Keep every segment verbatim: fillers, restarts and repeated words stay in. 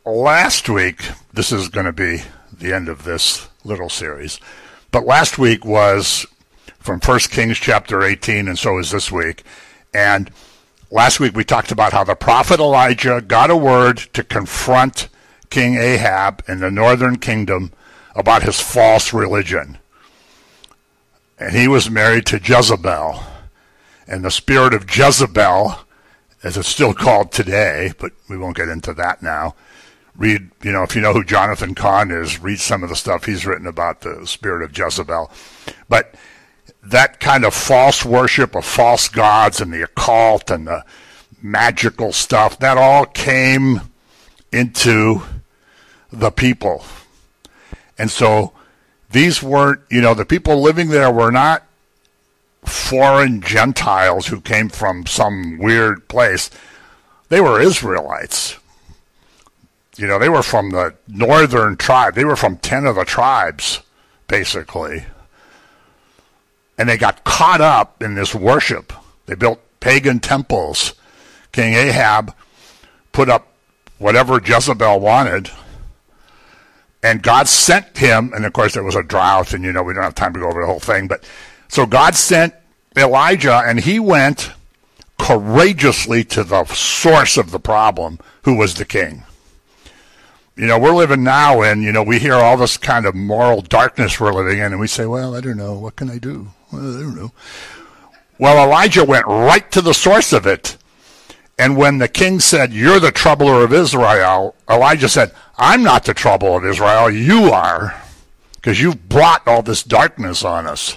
last week, this is going to be the end of this little series, but last week was from First Kings chapter eighteen, and so is this week. And last week we talked about how the prophet Elijah got a word to confront King Ahab in the northern kingdom about his false religion. And he was married to Jezebel. And the spirit of Jezebel, as it's still called today, but we won't get into that now. Read, you know, if you know who Jonathan Cahn is, read some of the stuff he's written about the spirit of Jezebel. But that kind of false worship of false gods and the occult and the magical stuff, that all came into the people. And so these weren't, you know, the people living there were not foreign Gentiles who came from some weird place. They were Israelites. You know, they were from the northern tribe. They were from ten of the tribes, basically. And they got caught up in this worship. They built pagan temples. King Ahab put up whatever Jezebel wanted. And God sent him, and of course there was a drought, and you know, we don't have time to go over the whole thing, but so God sent Elijah, and he went courageously to the source of the problem, who was the king. You know, we're living now in, you know, we hear all this kind of moral darkness we're living in, and we say, well, I don't know, what can I do? Well, I don't know. Well, Elijah went right to the source of it. And when the king said, you're the troubler of Israel, Elijah said, I'm not the trouble of Israel, you are, because you've brought all this darkness on us.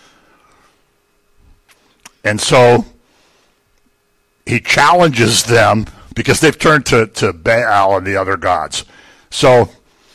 And so he challenges them because they've turned to, to Baal and the other gods. So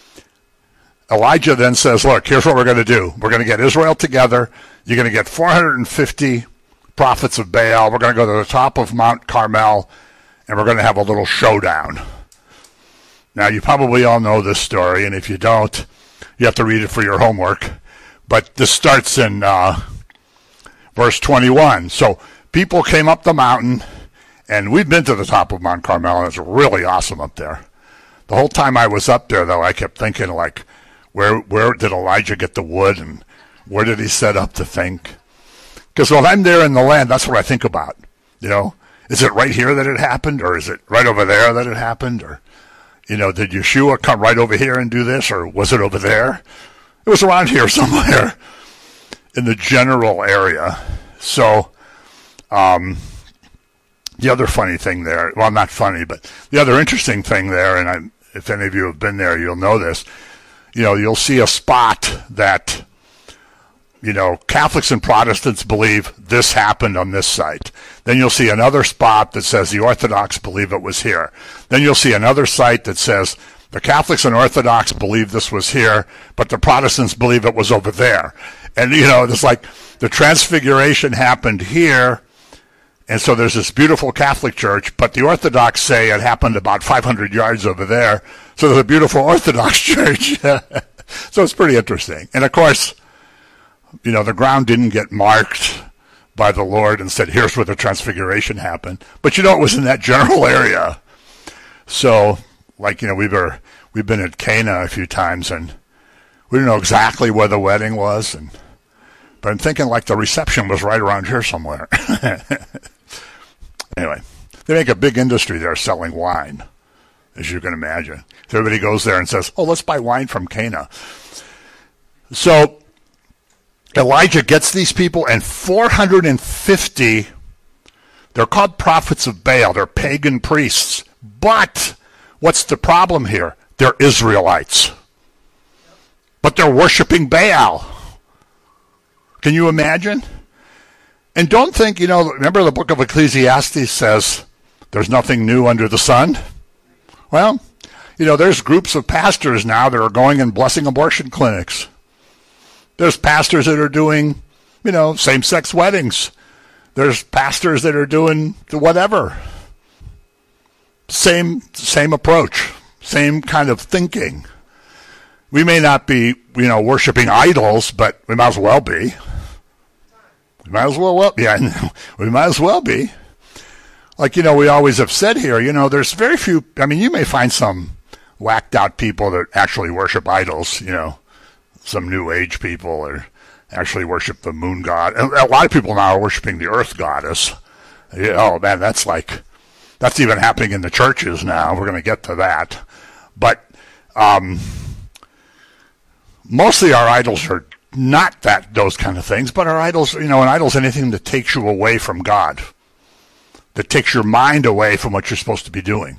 Elijah then says, look, here's what we're going to do. We're going to get Israel together. You're going to get four hundred fifty prophets of Baal. We're going to go to the top of Mount Carmel, and we're going to have a little showdown. Now, you probably all know this story, and if you don't, you have to read it for your homework. But this starts in uh, verse twenty-one. So people came up the mountain, and we've been to the top of Mount Carmel, and it's really awesome up there. The whole time I was up there, though, I kept thinking, like, where where did Elijah get the wood, and where did he set up the thing? Because when I'm there in the land, that's what I think about. You know, is it right here that it happened, or is it right over there that it happened? Or, you know, did Yeshua come right over here and do this, or was it over there? It was around here somewhere in the general area. So, um, the other funny thing there, well, not funny, but the other interesting thing there, and I, if any of you have been there, you'll know this, you know, you'll see a spot that, you know, Catholics and Protestants believe this happened on this site. Then you'll see another spot that says the Orthodox believe it was here. Then you'll see another site that says the Catholics and Orthodox believe this was here, but the Protestants believe it was over there. And, you know, it's like the Transfiguration happened here, and so there's this beautiful Catholic church, but the Orthodox say it happened about five hundred yards over there, so there's a beautiful Orthodox church. So it's pretty interesting. And, of course, you know, the ground didn't get marked by the Lord and said, here's where the Transfiguration happened. But, you know, it was in that general area. So, like, you know, we were, we've been at Cana a few times, and we didn't know exactly where the wedding was. And but I'm thinking, like, the reception was right around here somewhere. Anyway, they make a big industry there selling wine, as you can imagine. So everybody goes there and says, oh, let's buy wine from Cana. So Elijah gets these people, and four hundred fifty, they're called prophets of Baal. They're pagan priests. But what's the problem here? They're Israelites. But they're worshiping Baal. Can you imagine? And don't think, you know, remember the book of Ecclesiastes says there's nothing new under the sun? Well, you know, there's groups of pastors now that are going and blessing abortion clinics. There's pastors that are doing, you know, same-sex weddings. There's pastors that are doing whatever. Same, same approach, same kind of thinking. We may not be, you know, worshiping idols, but we might as well be. We might as well, well, yeah, we might as well be. Like, you know, we always have said here, you know, there's very few, I mean, you may find some whacked out people that actually worship idols, you know, some new age people or actually worship the moon god. And a lot of people now are worshiping the earth goddess. Oh man, that's like, that's even happening in the churches now. We're going to get to that. But um, mostly our idols are not that those kind of things, but our idols, you know, an idol is anything that takes you away from God, that takes your mind away from what you're supposed to be doing.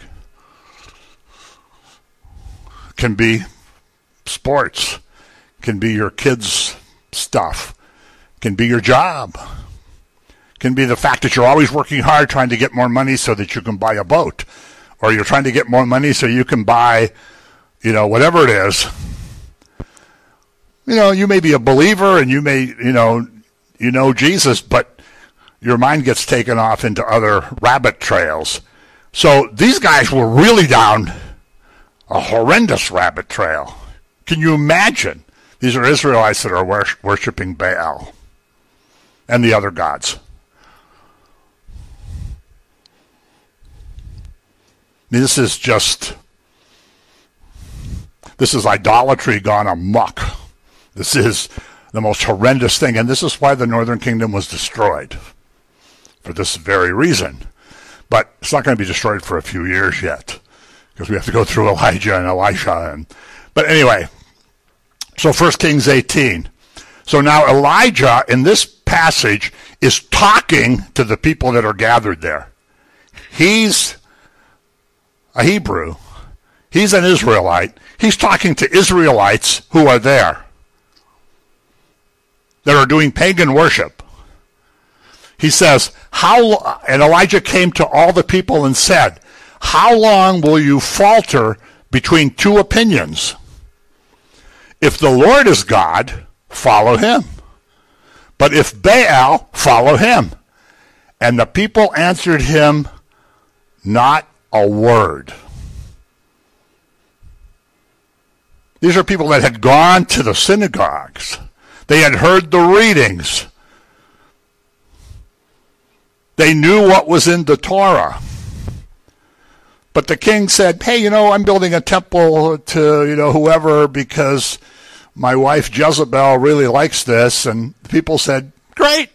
Can be sports, can be your kids' stuff, can be your job, can be the fact that you're always working hard trying to get more money so that you can buy a boat, or you're trying to get more money so you can buy, you know, whatever it is. You know, you may be a believer and you may, you know, you know Jesus, but your mind gets taken off into other rabbit trails. So these guys were really down a horrendous rabbit trail. Can you imagine? These are Israelites that are wor- worshiping Baal and the other gods. I mean, this is just, this is idolatry gone amok. This is the most horrendous thing, and this is why the northern kingdom was destroyed, for this very reason. But it's not going to be destroyed for a few years yet, because we have to go through Elijah and Elisha. And, but anyway, so First Kings eighteen. So now Elijah, in this passage, is talking to the people that are gathered there. He's a Hebrew. He's an Israelite. He's talking to Israelites who are there, that are doing pagan worship. He says, "How?" And Elijah came to all the people and said, "How long will you falter between two opinions? If the Lord is God, follow him. But if Baal, follow him." And the people answered him not a word. These are people that had gone to the synagogues. They had heard the readings. They knew what was in the Torah. But the king said, "Hey, you know, I'm building a temple to, you know, whoever because my wife Jezebel really likes this." And the people said, "Great.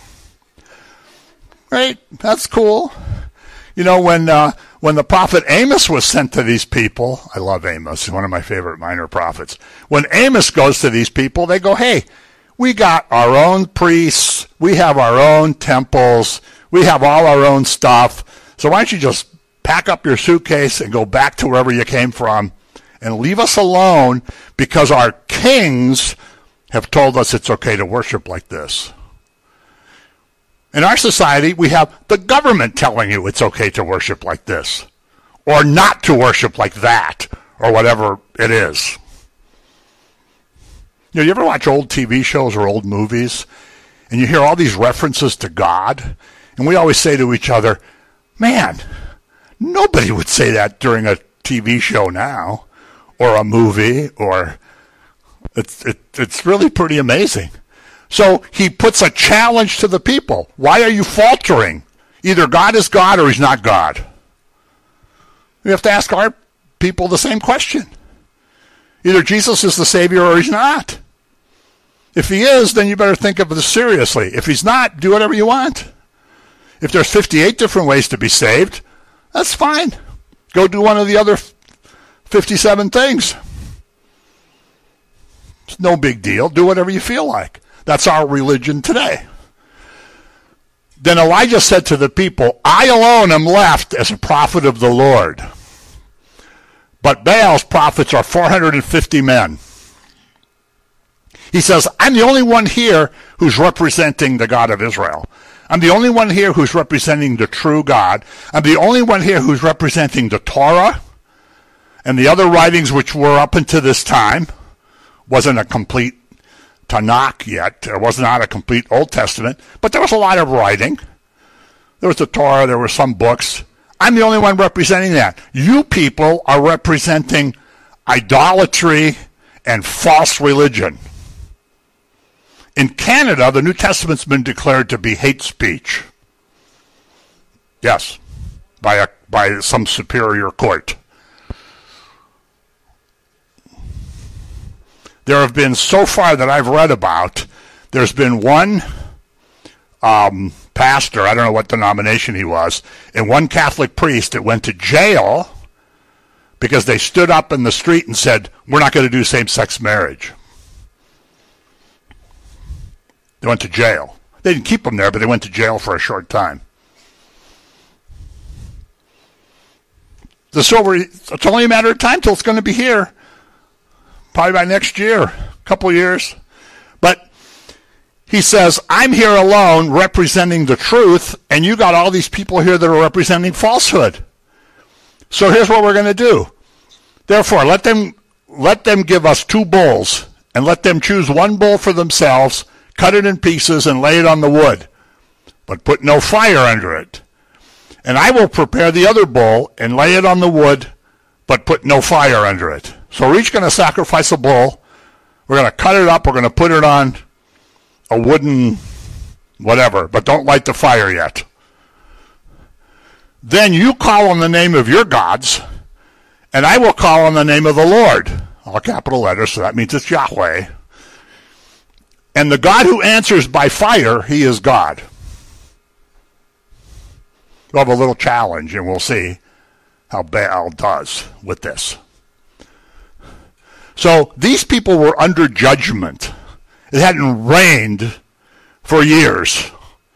Great. That's cool." You know, when uh, when the prophet Amos was sent to these people, I love Amos, he's one of my favorite minor prophets. When Amos goes to these people, they go, "Hey, we got our own priests, we have our own temples, we have all our own stuff, so why don't you just pack up your suitcase and go back to wherever you came from and leave us alone because our kings have told us it's okay to worship like this." In our society, we have the government telling you it's okay to worship like this, or not to worship like that, or whatever it is. You know, you ever watch old T V shows or old movies, and you hear all these references to God, and we always say to each other, "Man, nobody would say that during a T V show now, or a movie, or..." It's, it, it's really pretty amazing. So he puts a challenge to the people. Why are you faltering? Either God is God or he's not God. We have to ask our people the same question. Either Jesus is the Savior or he's not. If he is, then you better think of this seriously. If he's not, do whatever you want. If there's fifty-eight different ways to be saved, that's fine. Go do one of the other fifty-seven things. It's no big deal. Do whatever you feel like. That's our religion today. Then Elijah said to the people, "I alone am left as a prophet of the Lord. But Baal's prophets are four hundred fifty men." He says, "I'm the only one here who's representing the God of Israel. I'm the only one here who's representing the true God. I'm the only one here who's representing the Torah and the other writings which were up until this time. Wasn't a complete Tanakh yet. There was not a complete Old Testament, but there was a lot of writing. There was the Torah, there were some books. I'm the only one representing that. You people are representing idolatry and false religion. In Canada, the New Testament's been declared to be hate speech. Yes, by a, by some superior court. there have been, so far that I've read about, there's been one um, pastor, I don't know what denomination he was, and one Catholic priest that went to jail because they stood up in the street and said, we're not going to do same-sex marriage. They went to jail. They didn't keep them there, but they went to jail for a short time. The silver, it's only a matter of time till it's going to be here. Probably by next year, a couple years. But he says, I'm here alone representing the truth, and you got all these people here that are representing falsehood. So here's what we're going to do. Therefore, let them let them give us two bulls, and let them choose one bull for themselves, cut it in pieces, and lay it on the wood, but put no fire under it. And I will prepare the other bull and lay it on the wood, but put no fire under it. So we're each going to sacrifice a bull. We're going to cut it up. We're going to put it on a wooden whatever, but don't light the fire yet. Then you call on the name of your gods, and I will call on the name of the Lord. All capital letters, so that means it's Yahweh. And the God who answers by fire, he is God. We'll have a little challenge, and we'll see how Baal does with this. So these people were under judgment. It hadn't rained for years.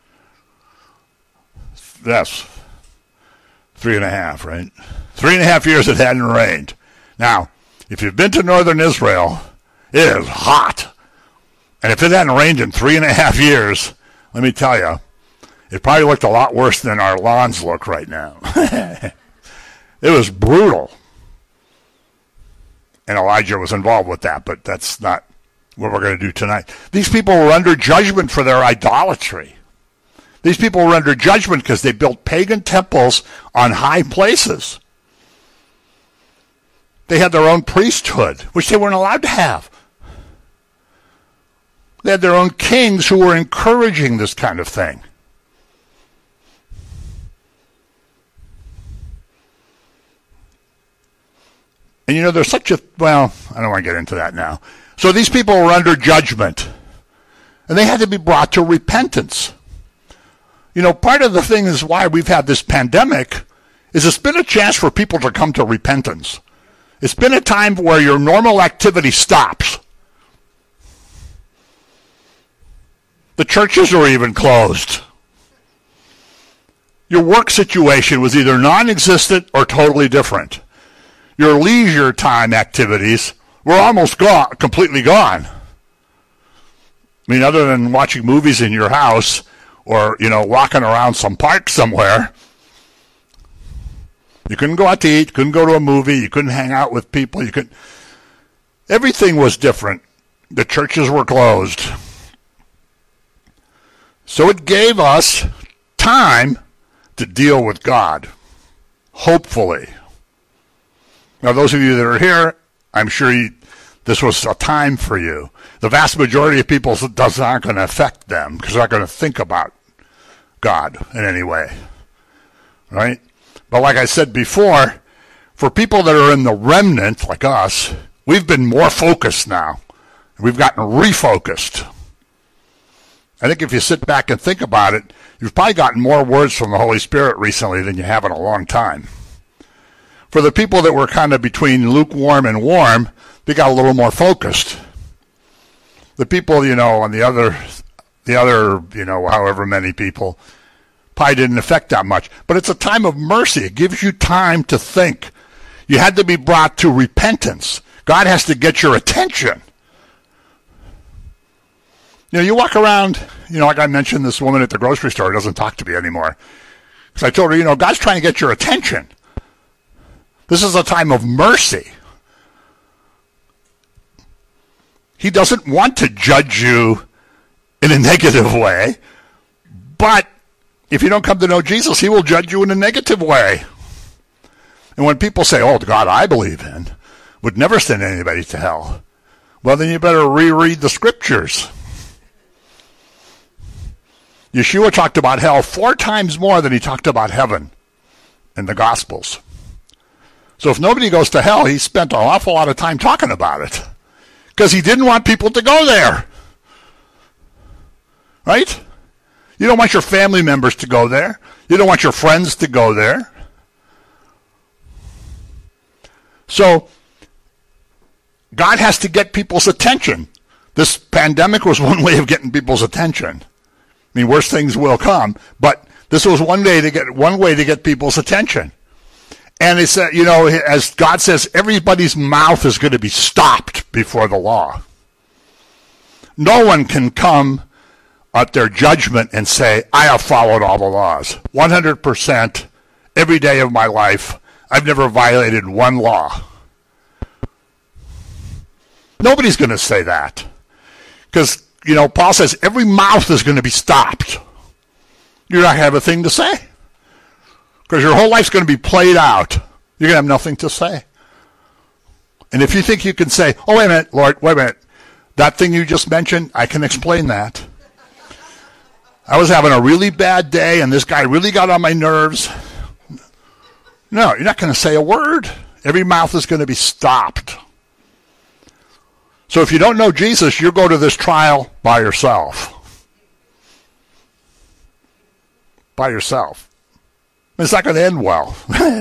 That's three and a half, right? Three and a half years it hadn't rained. Now, if you've been to northern Israel, it is hot. And if it hadn't rained in three and a half years, let me tell you, it probably looked a lot worse than our lawns look right now. It was brutal. And Elijah was involved with that, but that's not what we're going to do tonight. These people were under judgment for their idolatry. These people were under judgment because they built pagan temples on high places. They had their own priesthood, which they weren't allowed to have. They had their own kings who were encouraging this kind of thing. And you know, there's such a, well, I don't want to get into that now. So these people were under judgment. And they had to be brought to repentance. You know, part of the thing is why we've had this pandemic is it's been a chance for people to come to repentance. It's been a time where your normal activity stops. The churches are even closed. Your work situation was either non-existent or totally different. Your leisure time activities were almost gone, completely gone. I mean, other than watching movies in your house or, you know, walking around some park somewhere, you couldn't go out to eat, couldn't go to a movie, you couldn't hang out with people, you couldn't. Everything was different. The churches were closed. So it gave us time to deal with God, hopefully. Now, those of you that are here, I'm sure you, this was a time for you. The vast majority of people, does not going to affect them because they're not going to think about God in any way, right? But like I said before, for people that are in the remnant, like us, we've been more focused now. We've gotten refocused. I think if you sit back and think about it, you've probably gotten more words from the Holy Spirit recently than you have in a long time. For the people that were kind of between lukewarm and warm, they got a little more focused. The people, you know, on the other, the other, you know, however many people, probably didn't affect that much. But it's a time of mercy. It gives you time to think. You had to be brought to repentance. God has to get your attention. You know, you walk around, you know, like I mentioned, this woman at the grocery store doesn't talk to me anymore. Because I told her, you know, God's trying to get your attention. This is a time of mercy. He doesn't want to judge you in a negative way, but if you don't come to know Jesus, he will judge you in a negative way. And when people say, oh, the God I believe in would never send anybody to hell, well, then you better reread the scriptures. Yeshua talked about hell four times more than he talked about heaven in the Gospels. So if nobody goes to hell, he spent an awful lot of time talking about it. because he didn't want people to go there. Right? You don't want your family members to go there. You don't want your friends to go there. So, God has to get people's attention. This pandemic was one way of getting people's attention. I mean, worse things will come, but this was one way to get one way to get people's attention. And it's uh, you know, as God says, everybody's mouth is going to be stopped before the law. No one can come at their judgment and say, I have followed all the laws. one hundred percent every day of my life, I've never violated one law. Nobody's going to say that. Because, you know, Paul says every mouth is going to be stopped. You're not going to have a thing to say. Because your whole life's going to be played out. You're going to have nothing to say. And if you think you can say, oh, wait a minute, Lord, wait a minute. That thing you just mentioned, I can explain that. I was having a really bad day, and this guy really got on my nerves. No, you're not going to say a word. Every mouth is going to be stopped. So if you don't know Jesus, you'll go to this trial by yourself. By yourself. It's not going to end well.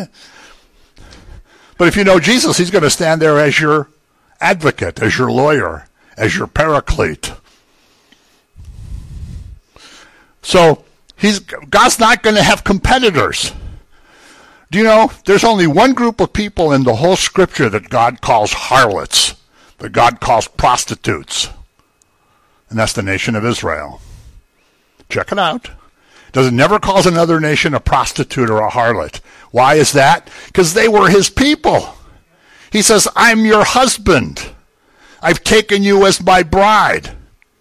But if you know Jesus, he's going to stand there as your advocate, as your lawyer, as your paraclete. So he's God's not going to have competitors. Do you know, there's only one group of people in the whole scripture that God calls harlots, that God calls prostitutes, and that's the nation of Israel. Check it out. Does it never calls another nation a prostitute or a harlot? Why is that? Because they were his people. He says, I'm your husband. I've taken you as my bride.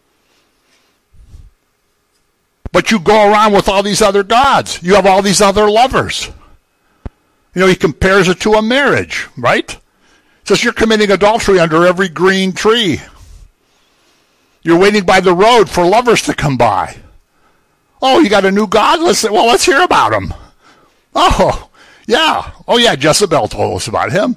But you go around with all these other gods. You have all these other lovers. You know, he compares it to a marriage, right? He says you're committing adultery under every green tree. You're waiting by the road for lovers to come by. Oh, you got a new god? Let's well, let's hear about him. Oh, yeah. Oh, yeah, Jezebel told us about him.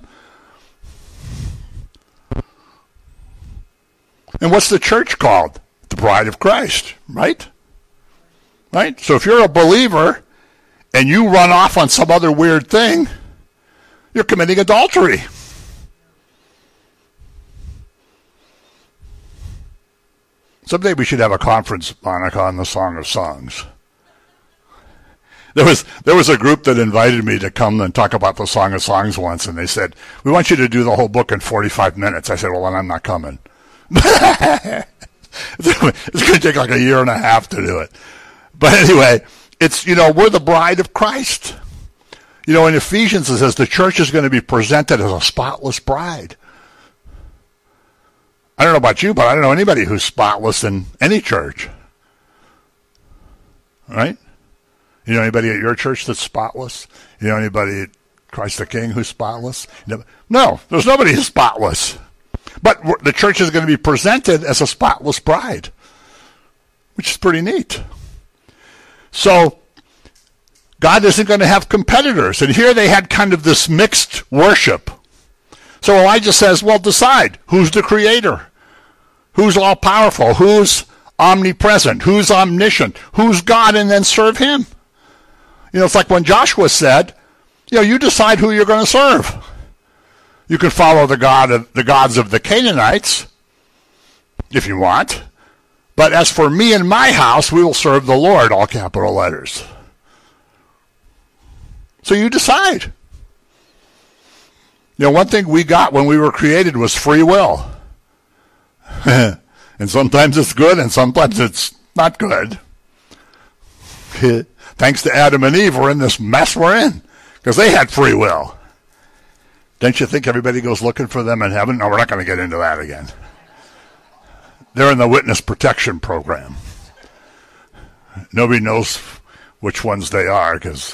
And what's the church called? The bride of Christ, right? Right? So if you're a believer and you run off on some other weird thing, you're committing adultery. Someday we should have a conference, Monica, on the Song of Songs. There was there was a group that invited me to come and talk about the Song of Songs once, and they said, we want you to do the whole book in forty-five minutes. I said, well, then I'm not coming. It's going to take like a year and a half to do it. But anyway, it's, you know, we're the bride of Christ. You know, in Ephesians it says the church is going to be presented as a spotless bride. I don't know about you, but I don't know anybody who's spotless in any church. Right? You know anybody at your church that's spotless? You know anybody at Christ the King who's spotless? No, there's nobody who's spotless. But the church is going to be presented as a spotless bride, which is pretty neat. So God isn't going to have competitors. And here they had kind of this mixed worship. So Elijah says, well, decide. Who's the creator? Who's all-powerful? Who's omnipresent? Who's omniscient? Who's God? And then serve him. You know, it's like when Joshua said, you know, you decide who you're going to serve. You can follow the god of the gods of the Canaanites if you want. But as for me and my house, we will serve the Lord, all capital letters. So you decide. You know, one thing we got when we were created was free will. And sometimes it's good and sometimes it's not good. Thanks to Adam and Eve, we're in this mess we're in because they had free will. Don't you think everybody goes looking for them in heaven? No, we're not going to get into that again. They're in the witness protection program. Nobody knows which ones they are because...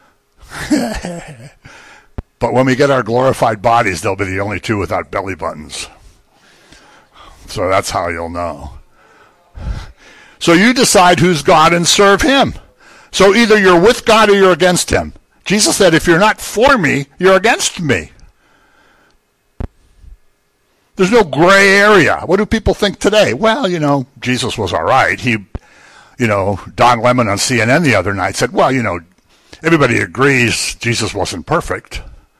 But when we get our glorified bodies, they'll be the only two without belly buttons. So that's how you'll know. So you decide who's God and serve him. So either you're with God or you're against him. Jesus said, if you're not for me, you're against me. There's no gray area. What do people think today? Well, you know, Jesus was all right. He, you know, Don Lemon on C N N the other night said, well, you know, everybody agrees Jesus wasn't perfect.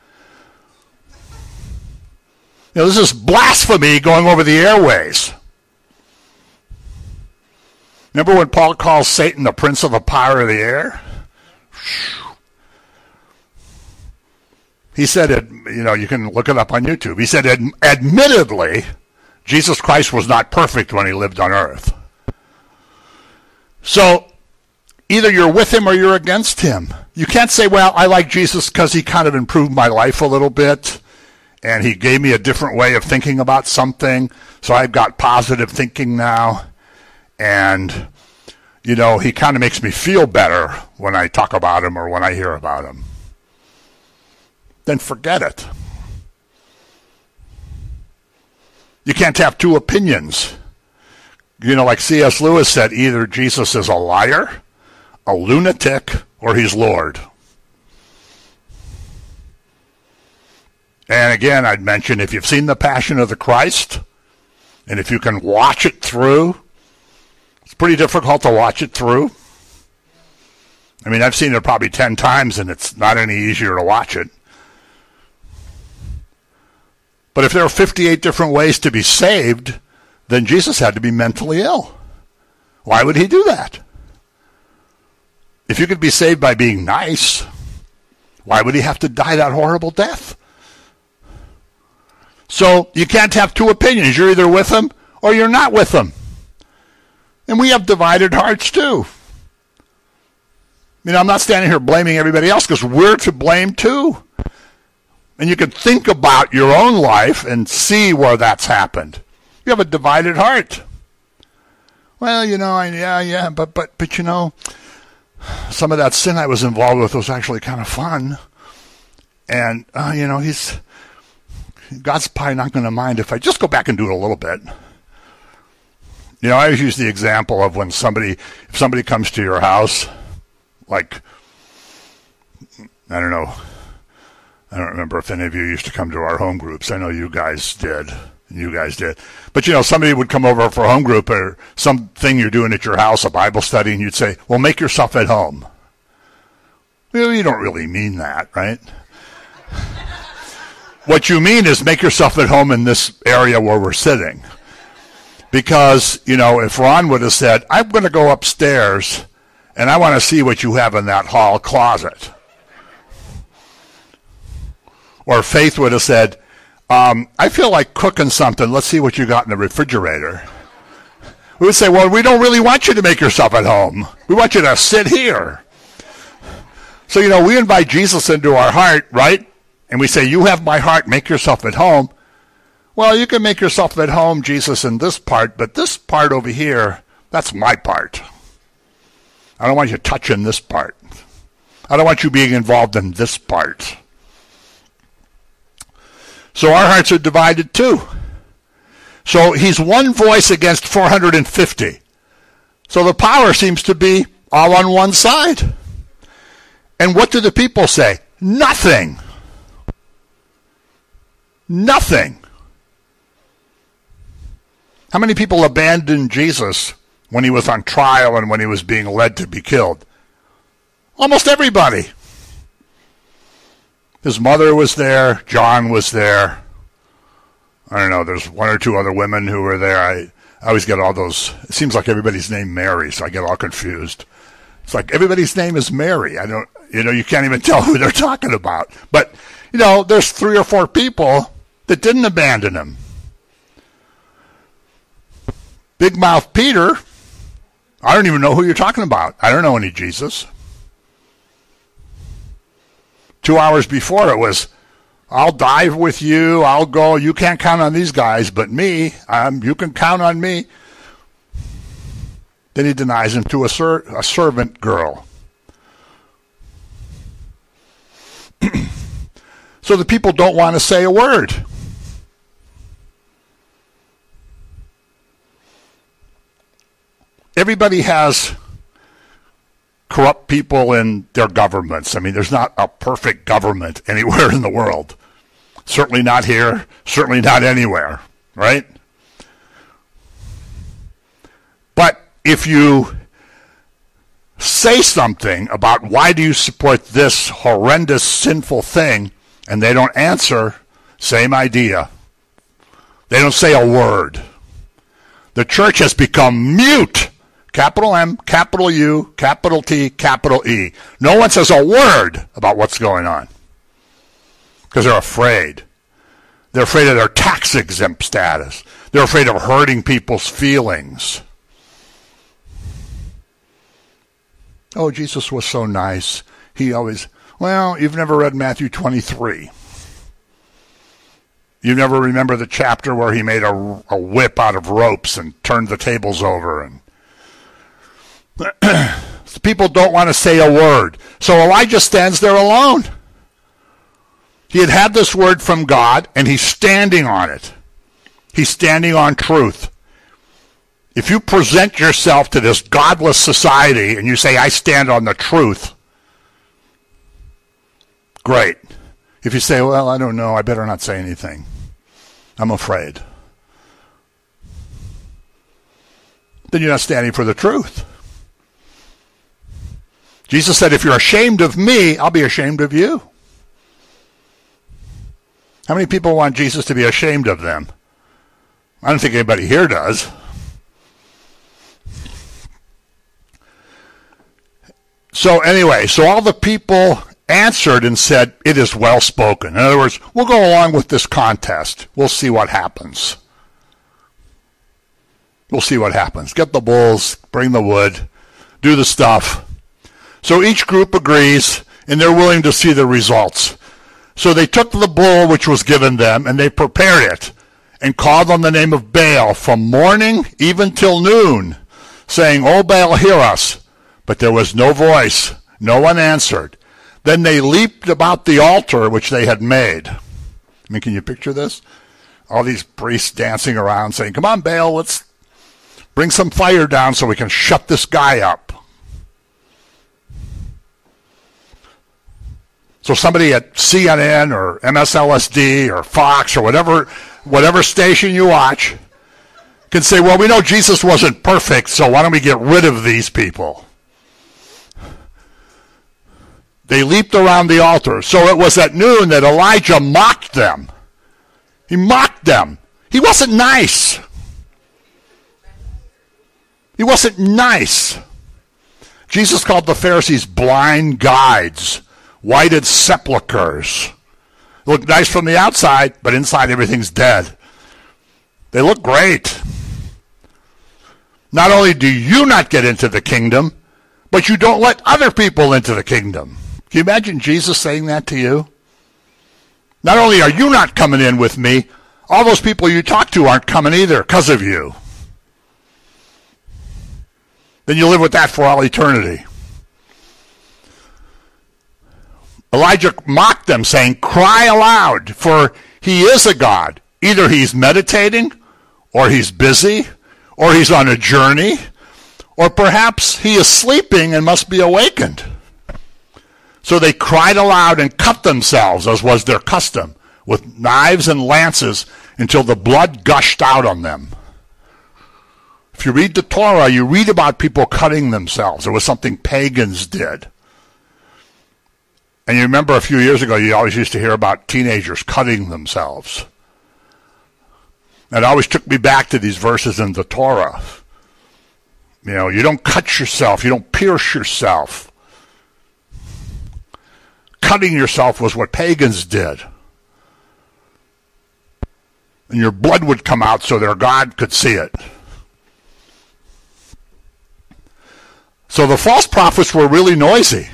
You know, this is blasphemy going over the airways. Remember when Paul calls Satan the prince of the power of the air? He said, it, you know, you can look it up on YouTube. He said, ad- admittedly, Jesus Christ was not perfect when he lived on earth. So, either you're with him or you're against him. You can't say, well, I like Jesus because he kind of improved my life a little bit, and he gave me a different way of thinking about something, so I've got positive thinking now, and, you know, he kind of makes me feel better when I talk about him or when I hear about him. Then forget it. You can't have two opinions. You know, like C S Lewis said, either Jesus is a liar, a lunatic, or he's Lord. And again, I'd mention, if you've seen The Passion of the Christ, and if you can watch it through, it's pretty difficult to watch it through. I mean, I've seen it probably ten times, and it's not any easier to watch it. But if there are fifty-eight different ways to be saved, then Jesus had to be mentally ill. Why would he do that? If you could be saved by being nice, why would he have to die that horrible death? So you can't have two opinions. You're either with him or you're not with him. And we have divided hearts too. You know, I'm not standing here blaming everybody else because we're to blame too. And you can think about your own life and see where that's happened. You have a divided heart. Well, you know, I, yeah, yeah, but, but, but, you know, some of that sin I was involved with was actually kind of fun. And, uh, you know, he's, God's probably not going to mind if I just go back and do it a little bit. You know, I always use the example of when somebody, if somebody comes to your house, like, I don't know, I don't remember if any of you used to come to our home groups. I know you guys did. You guys did. But, you know, somebody would come over for a home group or something you're doing at your house, a Bible study, and you'd say, well, make yourself at home. Well, you don't really mean that, right? What you mean is make yourself at home in this area where we're sitting. Because, you know, if Ron would have said, I'm going to go upstairs and I want to see what you have in that hall closet. Or Faith would have said, um, I feel like cooking something. Let's see what you got in the refrigerator. We would say, well, we don't really want you to make yourself at home. We want you to sit here. So, you know, we invite Jesus into our heart, right? And we say, you have my heart, make yourself at home. Well, you can make yourself at home, Jesus, in this part, but this part over here, that's my part. I don't want you touching this part. I don't want you being involved in this part. So our hearts are divided too. So he's one voice against four hundred fifty. So the power seems to be all on one side. And what do the people say? Nothing. Nothing. How many people abandoned Jesus when he was on trial and when he was being led to be killed? Almost everybody. His mother was there. John was there. I don't know. There's one or two other women who were there. I, I always get all those. It seems like everybody's named Mary, so I get all confused. It's like everybody's name is Mary. I don't, you know, you can't even tell who they're talking about. But, you know, there's three or four people that didn't abandon him. Big Mouth Peter, I don't even know who you're talking about. I don't know any Jesus. Two hours before it was, I'll dive with you, I'll go, you can't count on these guys, but me, um, you can count on me. Then he denies him to a, ser- a servant girl. So the people don't want to say a word. Everybody has corrupt people in their governments. I mean, there's not a perfect government anywhere in the world. Certainly not here, certainly not anywhere. right? But if you say something about why do you support this horrendous, sinful thing, and they don't answer, same idea. They don't say a word. The church has become mute. Capital M, capital U, capital T, capital E. No one says a word about what's going on because they're afraid. They're afraid of their tax-exempt status. They're afraid of hurting people's feelings. Oh, Jesus was so nice. He always, well, you've never read Matthew twenty-three. You never remember the chapter where he made a, a whip out of ropes and turned the tables over. And people don't want to say a word. So Elijah stands there alone. He had had this word from God, and he's standing on it. He's standing on truth. If you present yourself to this godless society and you say, I stand on the truth, great. If you say, well, I don't know, I better not say anything. I'm afraid. Then you're not standing for the truth. Jesus said, if you're ashamed of me, I'll be ashamed of you. How many people want Jesus to be ashamed of them? I don't think anybody here does. So anyway, so all the people answered and said, it is well spoken. In other words, we'll go along with this contest. We'll see what happens. We'll see what happens. Get the bulls, bring the wood, do the stuff. So each group agrees, and they're willing to see the results. So they took the bull which was given them, and they prepared it, and called on the name of Baal from morning even till noon, saying, O Baal, hear us. But there was no voice. No one answered. Then they leaped about the altar which they had made. I mean, can you picture this? All these priests dancing around saying, come on, Baal, let's bring some fire down so we can shut this guy up. So somebody at C N N or M S L S D or Fox or whatever, whatever station you watch can say, well, we know Jesus wasn't perfect, so why don't we get rid of these people? They leaped around the altar. So it was at noon that Elijah mocked them. He mocked them. He wasn't nice. He wasn't nice. Jesus called the Pharisees blind guides, whited sepulchres. They look nice from the outside, but inside everything's dead. They look great. Not only do you not get into the kingdom, but you don't let other people into the kingdom. Can you imagine Jesus saying that to you? Not only are you not coming in with me, all those people you talk to aren't coming either because of you. Then you live with that for all eternity. Elijah mocked them, saying, cry aloud, for he is a God. Either he's meditating, or he's busy, or he's on a journey, or perhaps he is sleeping and must be awakened. So they cried aloud and cut themselves, as was their custom, with knives and lances until the blood gushed out on them. If you read the Torah, you read about people cutting themselves. It was something pagans did. And you remember a few years ago, you always used to hear about teenagers cutting themselves. And it always took me back to these verses in the Torah. You know, you don't cut yourself. You don't pierce yourself. Cutting yourself was what pagans did. And your blood would come out so their God could see it. So the false prophets were really noisy.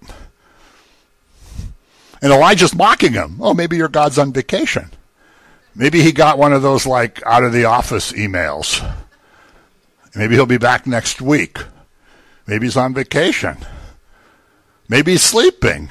And Elijah's mocking him. Oh, maybe your God's on vacation. Maybe he got one of those, like, out of the office emails. Maybe he'll be back next week. Maybe he's on vacation. Maybe he's sleeping.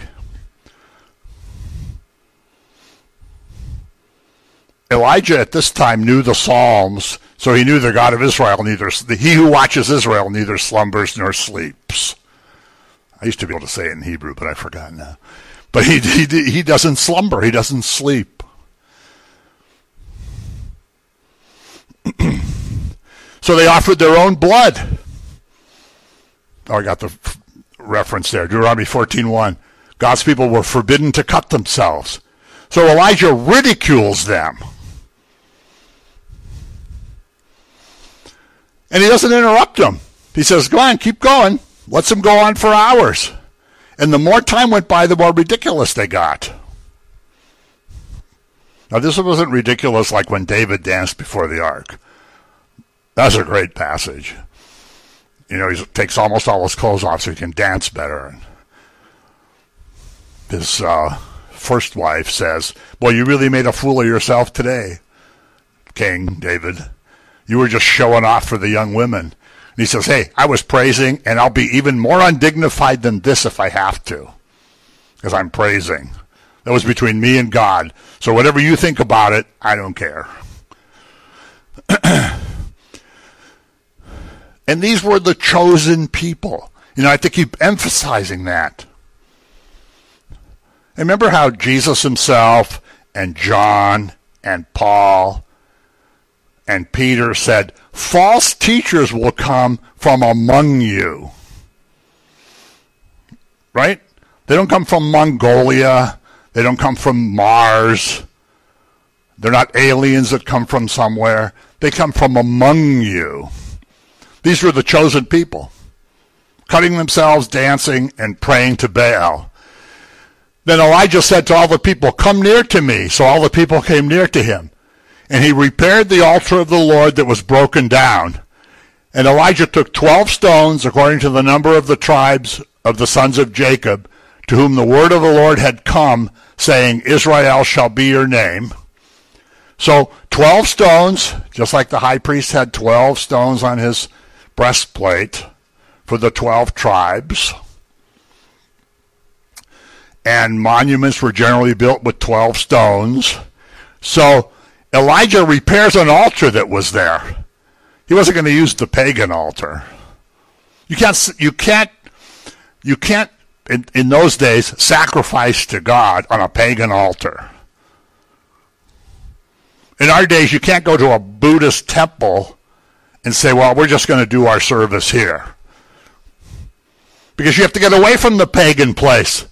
Elijah at this time knew the Psalms, so he knew the God of Israel neither, he who watches Israel neither slumbers nor sleeps. I used to be able to say it in Hebrew, but I forgot now. But he, he, he doesn't slumber, he doesn't sleep. So they offered their own blood. Oh, I got the f- reference there. Deuteronomy fourteen one. God's people were forbidden to cut themselves. So Elijah ridicules them. And he doesn't interrupt them. He says, go on, keep going. Lets them go on for hours. And the more time went by, the more ridiculous they got. Now, this wasn't ridiculous like when David danced before the ark. That's a great passage. You know, he takes almost all his clothes off so he can dance better. His uh, first wife says, well, you really made a fool of yourself today, King David. You were just showing off for the young women. And he says, hey, I was praising, and I'll be even more undignified than this if I have to, because I'm praising. That was between me and God. So whatever you think about it, I don't care. And these were the chosen people. You know, I have to keep emphasizing that. And remember how Jesus himself and John and Paul and Peter said, false teachers will come from among you. Right? They don't come from Mongolia. They don't come from Mars. They're not aliens that come from somewhere. They come from among you. These were the chosen people, cutting themselves, dancing, and praying to Baal. Then Elijah said to all the people, come near to me. So all the people came near to him. And he repaired the altar of the Lord that was broken down. And Elijah took twelve stones, according to the number of the tribes of the sons of Jacob, to whom the word of the Lord had come, saying, Israel shall be your name. So twelve stones, just like the high priest had twelve stones on his breastplate for the twelve tribes. And monuments were generally built with twelve stones. So Elijah repairs an altar that was there. He wasn't going to use the pagan altar. You can't, you can't, you can't, in, in those days, sacrifice to God on a pagan altar. In our days, you can't go to a Buddhist temple and say, well, we're just going to do our service here. Because you have to get away from the pagan place.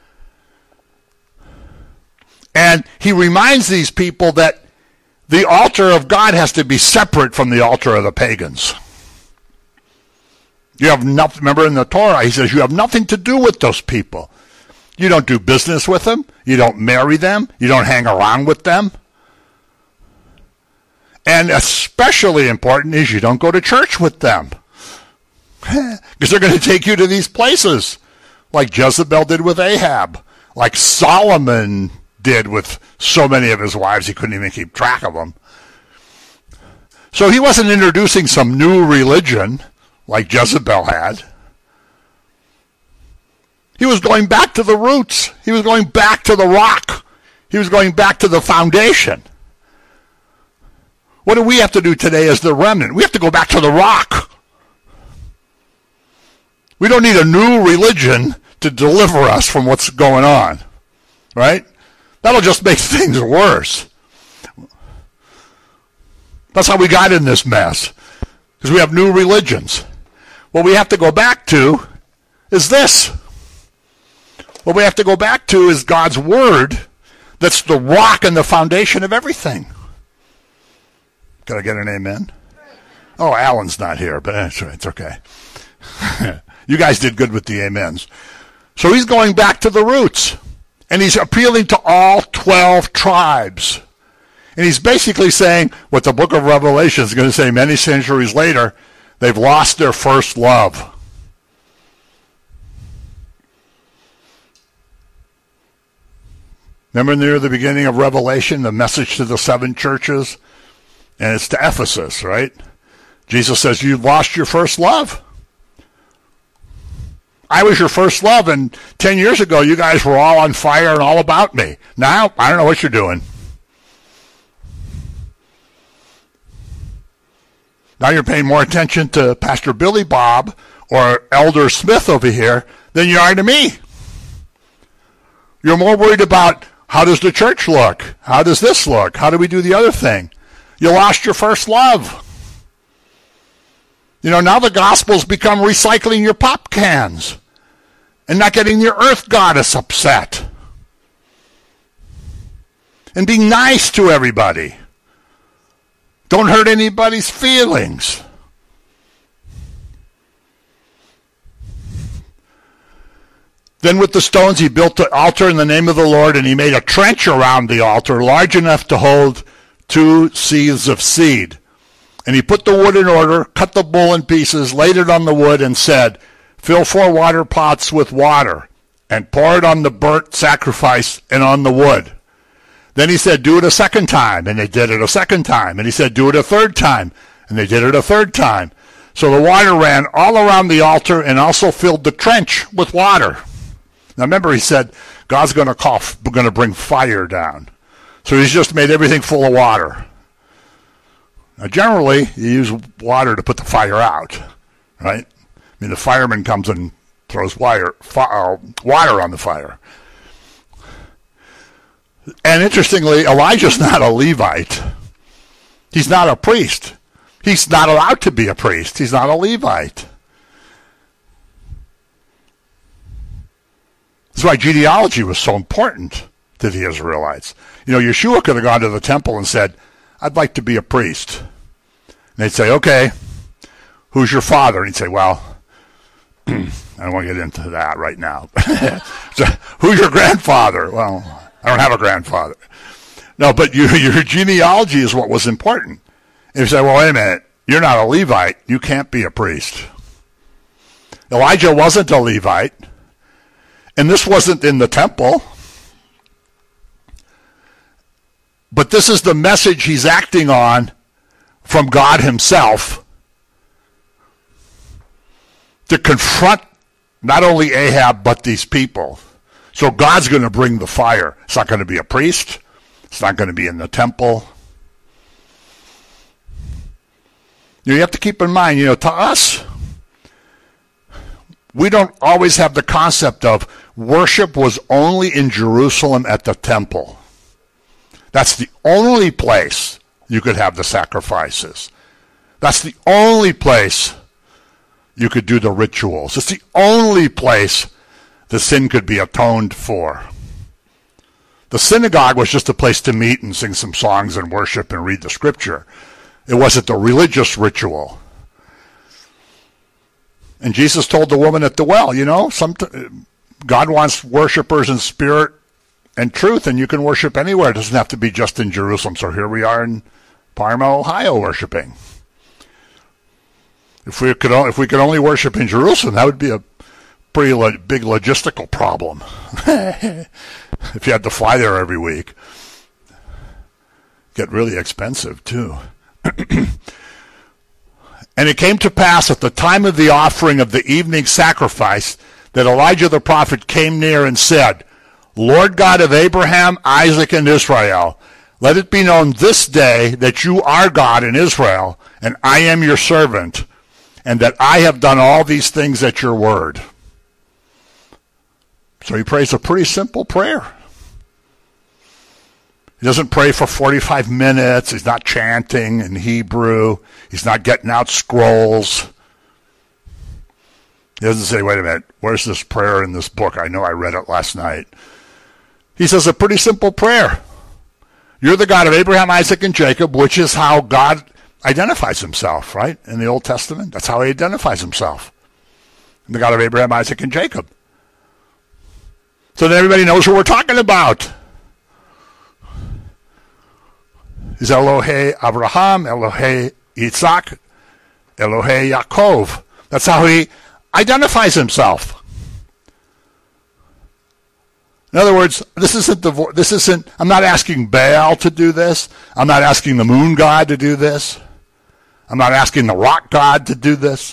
And he reminds these people that the altar of God has to be separate from the altar of the pagans. You have nothing, remember in the Torah, he says you have nothing to do with those people. You don't do business with them. You don't marry them. You don't hang around with them. And especially important is you don't go to church with them. Because they're going to take you to these places, like Jezebel did with Ahab, like Solomon did with so many of his wives he couldn't even keep track of them. So he wasn't introducing some new religion like Jezebel had. He was going back to the roots. He was going back to the rock. He was going back to the foundation. What do we have to do today as the remnant? We have to go back to the rock. We don't need a new religion to deliver us from what's going on, right? That'll just make things worse. That's how we got in this mess, because we have new religions. What we have to go back to is this. What we have to go back to is God's Word that's the rock and the foundation of everything. Can I get an amen? Oh, Alan's not here, but it's okay. You guys did good with the amens. So he's going back to the roots. And he's appealing to all twelve tribes. And he's basically saying what the book of Revelation is going to say many centuries later, they've lost their first love. Remember near the beginning of Revelation, the message to the seven churches? And it's to Ephesus, right? Jesus says, you've lost your first love. I was your first love, and ten years ago, you guys were all on fire and all about me. Now, I don't know what you're doing. Now you're paying more attention to Pastor Billy Bob or Elder Smith over here than you are to me. You're more worried about how does the church look? How does this look? How do we do the other thing? You lost your first love. You know, now the gospel's become recycling your pop cans and not getting your earth goddess upset. And being nice to everybody. Don't hurt anybody's feelings. Then with the stones he built the altar in the name of the Lord, and he made a trench around the altar large enough to hold two seahs of seed. And he put the wood in order, cut the bull in pieces, laid it on the wood, and said, fill four water pots with water, and pour it on the burnt sacrifice and on the wood. Then he said, do it a second time, and they did it a second time. And he said, do it a third time, and they did it a third time. So the water ran all around the altar and also filled the trench with water. Now remember, he said, God's going to call, going to bring fire down. So he's just made everything full of water. Now generally, you use water to put the fire out, right? I mean, the fireman comes and throws wire, fi- uh, water on the fire. And interestingly, Elijah's not a Levite. He's not a priest. He's not allowed to be a priest. He's not a Levite. That's why genealogy was so important to the Israelites. You know, Yeshua could have gone to the temple and said, I'd like to be a priest. And they'd say, okay, who's your father? And he'd say, well, I don't want to get into that right now. So, who's your grandfather? Well, I don't have a grandfather. No, but you, your genealogy is what was important. And you say, well, wait a minute, you're not a Levite. You can't be a priest. Elijah wasn't a Levite. And this wasn't in the temple. But this is the message he's acting on from God himself to confront not only Ahab, but these people. So God's going to bring the fire. It's not going to be a priest. It's not going to be in the temple. You know, you have to keep in mind, you know, to us, we don't always have the concept of worship was only in Jerusalem at the temple. That's the only place you could have the sacrifices. That's the only place you could do the rituals. It's the only place the sin could be atoned for. The synagogue was just a place to meet and sing some songs and worship and read the scripture. It wasn't the religious ritual. And Jesus told the woman at the well, you know, some God wants worshipers in spirit and truth, and you can worship anywhere. It doesn't have to be just in Jerusalem. So here we are in Parma, Ohio, worshiping. If we could, if we could only worship in Jerusalem, that would be a pretty lo- big logistical problem. If you had to fly there every week, get really expensive too. And it came to pass at the time of the offering of the evening sacrifice that Elijah the prophet came near and said, Lord God of Abraham, Isaac, and Israel, let it be known this day that you are God in Israel, and I am your servant, and that I have done all these things at your word. So he prays a pretty simple prayer. He doesn't pray for forty-five minutes. He's not chanting in Hebrew. He's not getting out scrolls. He doesn't say, wait a minute, where's this prayer in this book? I know I read it last night. He says a pretty simple prayer. You're the God of Abraham, Isaac, and Jacob, which is how God identifies himself, right? In the Old Testament, that's how he identifies himself. The God of Abraham, Isaac, and Jacob. So then everybody knows who we're talking about. He's Elohe Abraham, Elohe Yitzhak, Elohe Yaakov. That's how he identifies himself. In other words, this isn't the, this isn't, I'm not asking Baal to do this. I'm not asking the moon god to do this. I'm not asking the rock god to do this.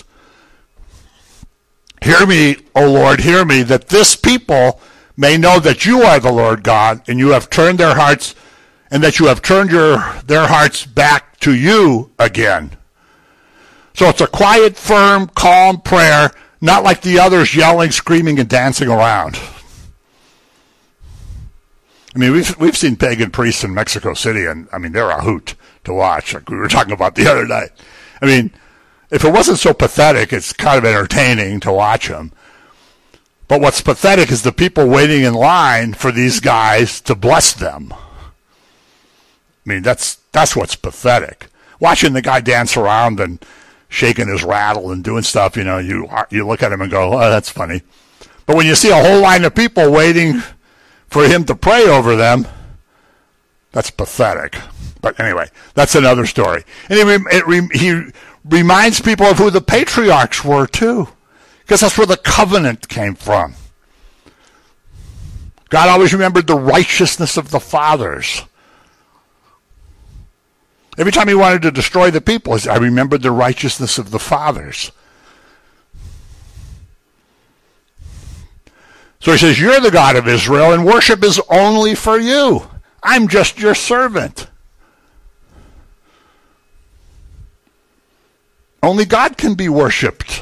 Hear me, O Lord, hear me, that this people may know that you are the Lord God, and you have turned their hearts, and that you have turned your their hearts back to you again. So it's a quiet, firm, calm prayer, not like the others yelling, screaming, and dancing around. I mean, we've we've seen pagan priests in Mexico City, and I mean, they're a hoot to watch, like we were talking about the other night. I mean, if it wasn't so pathetic, it's kind of entertaining to watch them. But what's pathetic is the people waiting in line for these guys to bless them. I mean, that's that's what's pathetic. Watching the guy dance around and shaking his rattle and doing stuff, you know, you you look at him and go, oh, that's funny. But when you see a whole line of people waiting for him to pray over them, that's pathetic. But anyway, that's another story. And it, it, he reminds people of who the patriarchs were too, because that's where the covenant came from. God always remembered the righteousness of the fathers. Every time he wanted to destroy the people, I remembered the righteousness of the fathers. So he says, you're the God of Israel, and worship is only for you. I'm just your servant. Only God can be worshipped.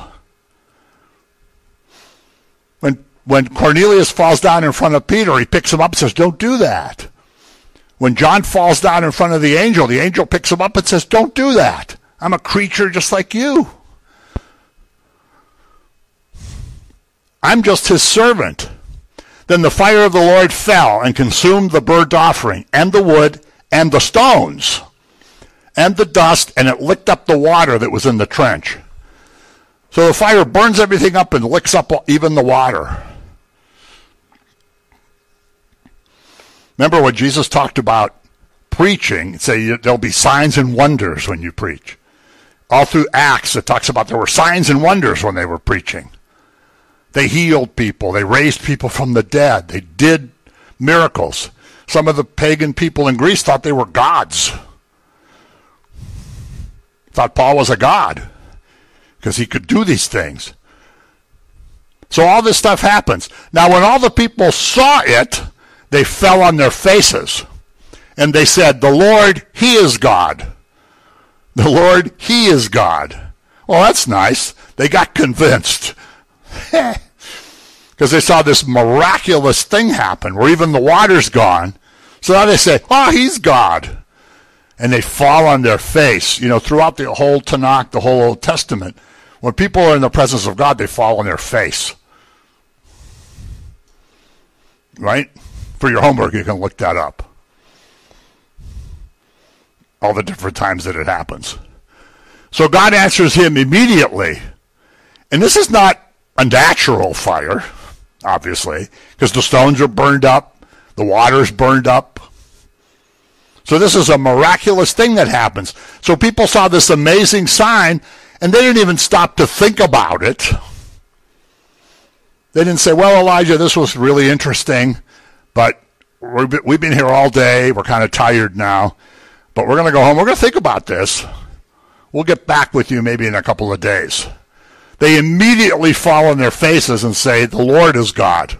When, when Cornelius falls down in front of Peter, he picks him up and says, don't do that. When John falls down in front of the angel, the angel picks him up and says, don't do that. I'm a creature just like you. I'm just his servant. Then the fire of the Lord fell and consumed the burnt offering and the wood and the stones and the dust, and it licked up the water that was in the trench. So the fire burns everything up and licks up even the water. Remember what Jesus talked about preaching, say there'll be signs and wonders when you preach. All through Acts it talks about there were signs and wonders when they were preaching. They healed people. They raised people from the dead. They did miracles. Some of the pagan people in Greece thought they were gods. Thought Paul was a god because he could do these things. So all this stuff happens. Now when all the people saw it, they fell on their faces. And they said, the Lord, he is God. The Lord, he is God. Well, that's nice. They got convinced. Because they saw this miraculous thing happen where even the water's gone. So now they say, oh, he's God. And they fall on their face. You know, throughout the whole Tanakh, the whole Old Testament, when people are in the presence of God, they fall on their face. Right? For your homework, you can look that up. All the different times that it happens. So God answers him immediately. And this is not a natural fire, obviously, because the stones are burned up, the water's burned up. So this is a miraculous thing that happens. So people saw this amazing sign, and they didn't even stop to think about it. They didn't say, well, Elijah, this was really interesting, but we've been here all day. We're kind of tired now, but we're going to go home. We're going to think about this. We'll get back with you maybe in a couple of days. They immediately fall on their faces and say, the Lord is God.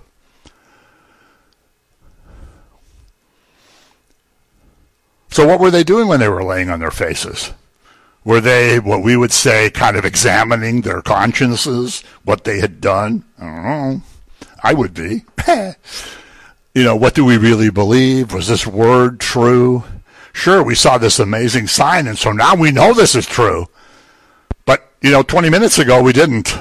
So what were they doing when they were laying on their faces? Were they, what we would say, kind of examining their consciences, what they had done? I don't know. I would be. You know, what do we really believe? Was this word true? Sure, we saw this amazing sign, and so now we know this is true. But, you know, twenty minutes ago, we didn't.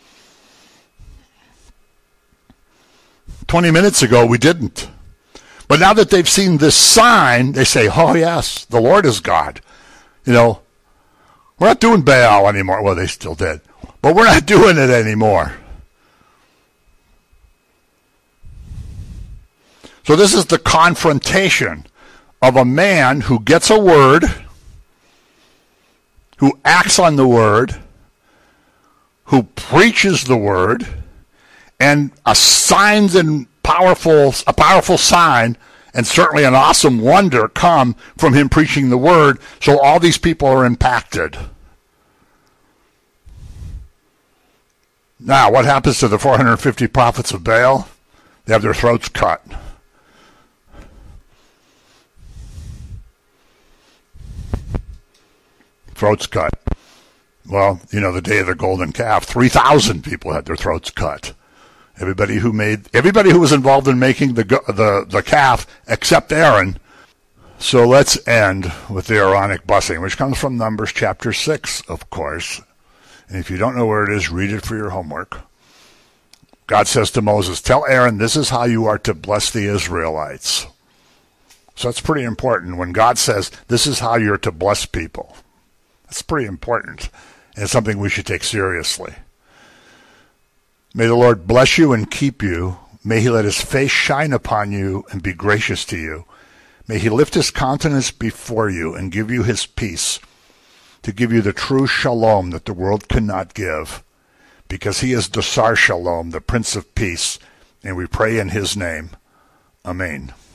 twenty minutes ago, we didn't. But now that they've seen this sign, they say, oh, yes, the Lord is God. You know, we're not doing Baal anymore. Well, they still did. But we're not doing it anymore. So this is the confrontation of a man who gets a word, who acts on the word, who preaches the word, and a signs and powerful, a powerful sign, and certainly an awesome wonder come from him preaching the word, so all these people are impacted. Now, what happens to the four hundred fifty prophets of Baal? They have their throats cut. Throats cut. Well, you know, the day of the golden calf, three thousand people had their throats cut. Everybody who made, everybody who was involved in making the the the calf, except Aaron. So let's end with the Aaronic blessing, which comes from Numbers chapter six, of course. And if you don't know where it is, read it for your homework. God says to Moses, tell Aaron, this is how you are to bless the Israelites. So that's pretty important. When God says, this is how you're to bless people, that's pretty important. And it's something we should take seriously. May the Lord bless you and keep you. May he let his face shine upon you and be gracious to you. May he lift his countenance before you and give you his peace, to give you the true shalom that the world cannot give, because he is Dasar Shalom, the Prince of Peace, and we pray in his name. Amen.